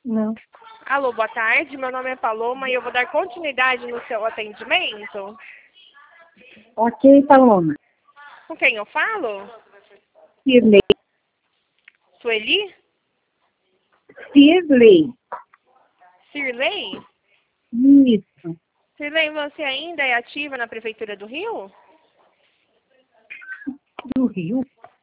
Não. Alô, boa tarde. Meu nome é Paloma e eu vou dar continuidade no seu atendimento. Ok, Paloma. Com quem eu falo? Shirley. Sueli? Shirley. Cirlei? Isso. Cirlei, você ainda é ativa na Prefeitura do Rio? Do Rio?